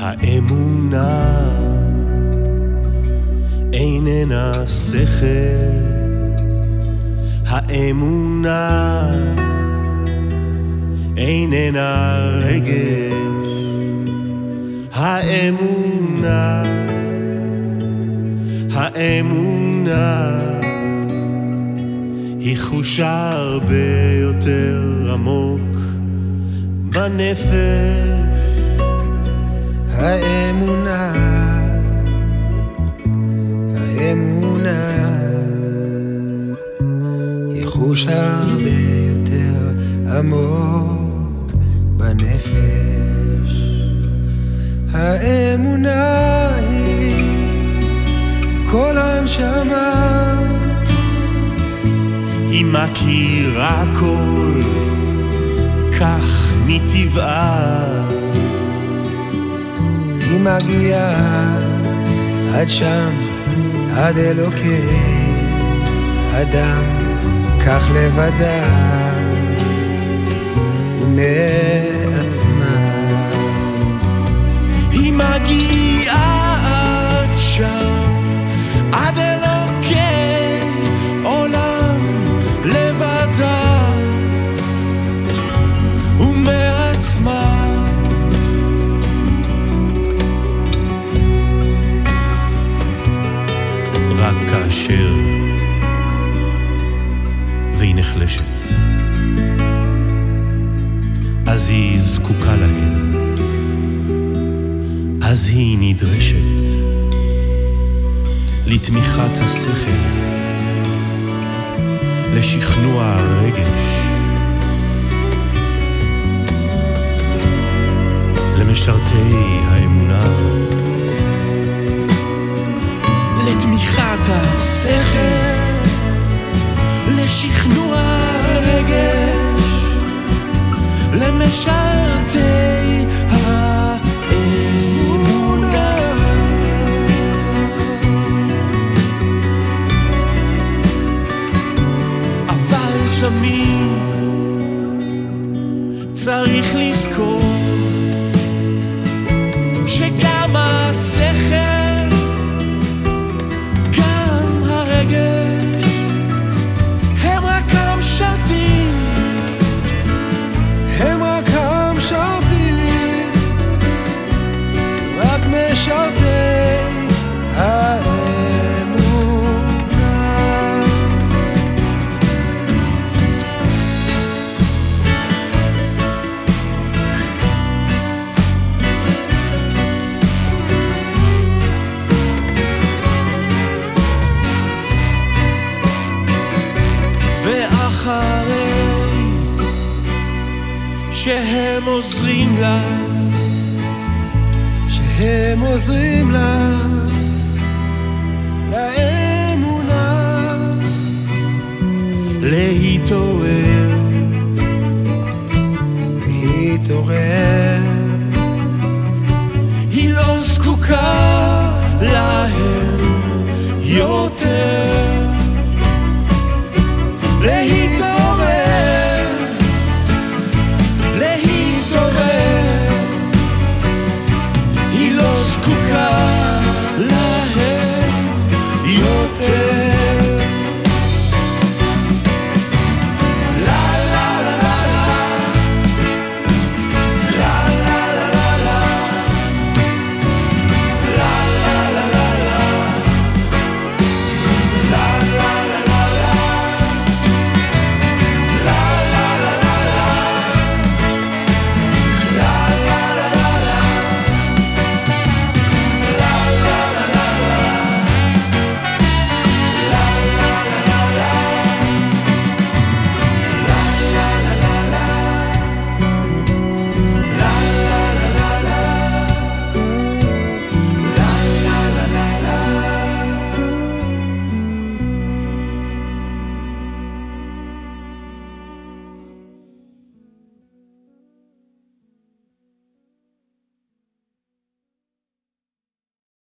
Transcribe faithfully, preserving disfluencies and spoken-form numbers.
האמונה איננה שכל, האמונה איננה רגש, האמונה, האמונה היא חושה הרבה יותר עמוק בנפש. האמונה, האמונה היא חוש הרבה יותר עמוק בנפש. האמונה היא כל הנשמה, היא מכירה כל כך מטבעה, היא מגיעה עד שם, עד אלוקי אדם, כך לבדה ומעצמה. היא מגיעה עד שם, עד אלוקי עולם לבדה ומעצמה. רק כאשר והיא נחלשת, אז היא זקוקה להם, אז היא נדרשת לתמיכת השכל, לשכנוע הרגש, למשרתי האמונה, לתמיכת השכל, לשכנוע הרגש, למשרתי האמונה. אבל תמיד צריך לזכור שגם השכל, גם הרגש, הם רק המשרתים, הם רק המשרתים, רק משרתי האמונה. ואחרי שהם עוזרים לה, שהם עוזרים לה, לאמונה להתעורר